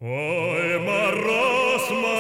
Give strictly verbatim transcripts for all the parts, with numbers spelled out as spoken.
Ой, мороз,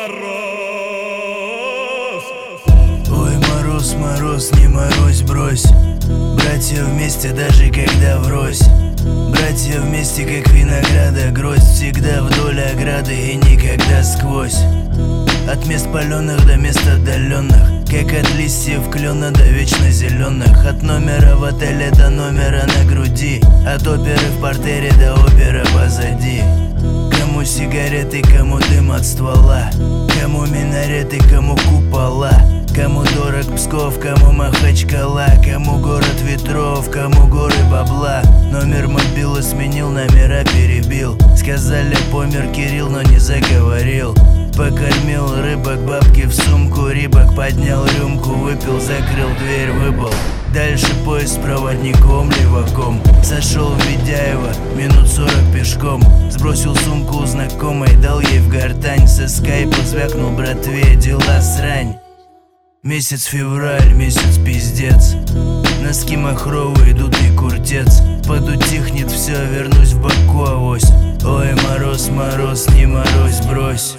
мороз. Ой, мороз, мороз, не морозь, брось. Братья вместе, даже когда врозь. Братья вместе, как винограда гроздь. Всегда вдоль ограды и никогда сквозь. От мест паленых до мест отдаленных, как от листьев клена до вечно зеленых. От номера в отеле до номера на груди, от оперы в портере до оперы позади. Кому сигареты, кому дым от ствола, кому минареты, кому купола. Кому дорог Псков, кому Махачкала, кому город ветров, кому горы бабла. Номер мобила сменил, номера перебил. Сказали, помер Кирилл, но не заговорил. Покормил рыбок, бабки в сумку, рибок. Поднял рюмку, выпил, закрыл дверь, выпал. Дальше поезд с проводником, леваком. Сошел в Ведяево, минут сорок пешком. Сбросил сумку у знакомой, дал ей в гортань. Со скайпа звякнул братве, дела срань. Месяц февраль, месяц пиздец. Носки махровые, дутый куртец. Подутихнет все, вернусь в Баку авось. Ой, мороз, мороз, не морозь, брось.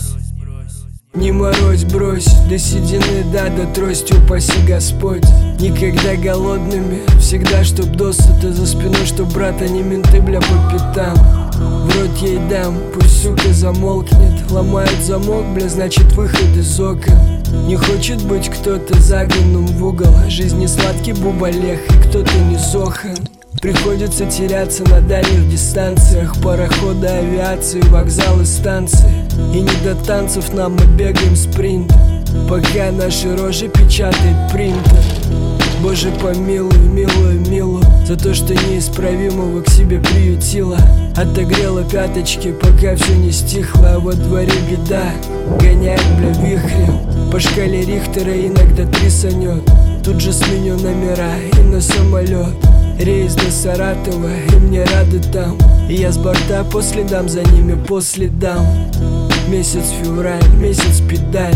Не морозь, брось, до седины, да, до трости упаси Господь. Никогда голодными, всегда чтоб досыта. За спиной, чтоб брат, а не менты, бля, по пятам. В рот ей дам, пусть сука замолкнет. Ломают замок, бля, значит выход из окон. Не хочет быть кто-то загнанным в угол. Жизнь не сладкий бубалех, и кто-то не сохан. Приходится теряться на дальних дистанциях. Пароходы, авиации, вокзалы, станции. И не до танцев нам, мы бегаем спринт, пока наши рожи печатает принтер. Боже помилуй, милую, милую, за то, что неисправимого к себе приютила. Отогрела пяточки, пока все не стихло. А во дворе беда, гоняет, бля, вихрем. По шкале Рихтера иногда трясанет. Тут же сменю номера и на самолет. Рейс до Саратова, и мне рады там. И я с борта по следам, за ними по следам. Месяц февраль, месяц педаль.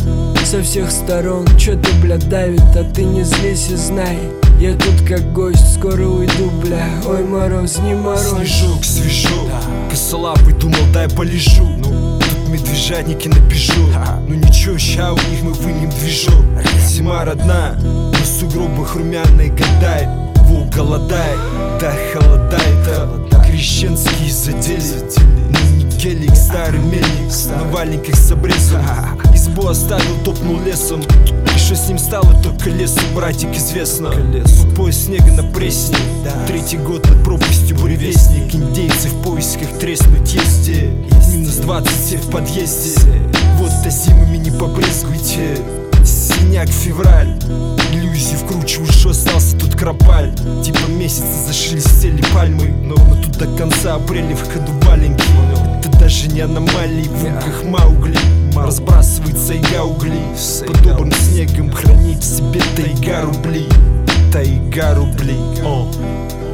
Со всех сторон чё-то, бля, давит. А ты не злись и знай, я тут как гость, скоро уйду, бля. Ой, мороз, не мороз. Снежок, свежок, косолапый, думал, дай полежу. Ну, тут медвежатники напишу. Ну ничего, ща у них мы вынем движок. Зима родная, на сугробах румяные гадает. Волк голодает, да холодает. Крещенские задели, ну не гелик, старый мельник. На валенках с обрезом, избу оставил, топнул лесом. И что с ним стало, только лесом, братик, известно. По пояс снега на пресне, третий год над пропастью буревестник. Индейцы в поисках треснуть есть. Минус двадцать все в подъезде. Вот до зимами не побрезгуйте. Синяк, февраль, иллюзии вкручиваю, что остался тут кропаль. Типа месяца зашелестели пальмы, но, но тут до конца апреля в ходу валенки. Это даже не аномалии, в руках Маугли. Разбрасывается ига угли, подобным снегом хранит в себе тайга рублей. Тайга рублей.